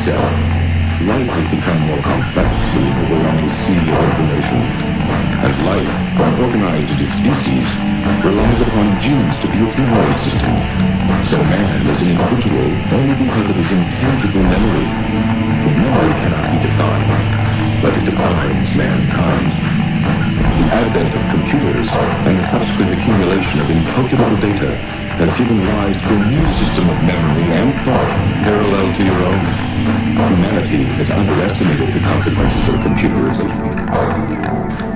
itself. Life has become more complex in an overwhelming sea of information. And life, organized into species, relies upon genes to be its memory system. So man is an individual only because of his intangible memory. The memory cannot be defined, but it defines mankind. The advent of computers and the subsequent accumulation of incalculable data has given rise to a new system of memory and thought parallel to your own. Humanity has underestimated the consequences of computerization.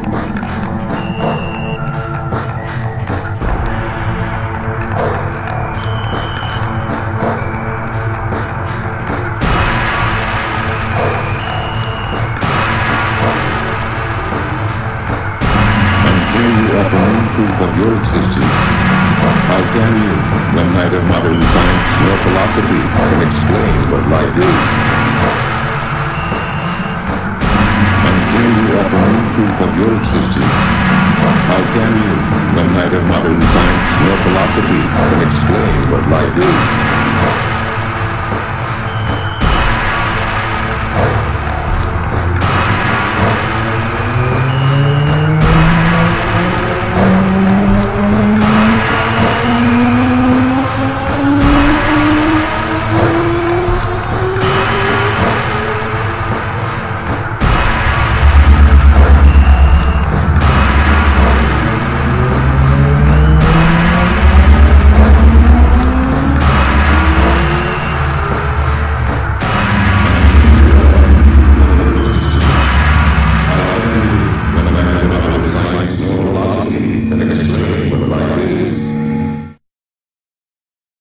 Proof of your existence. How can you, when neither modern science nor philosophy can explain what life is? And can you offer any proof of your existence? How can you, when neither modern science nor philosophy can explain what life is?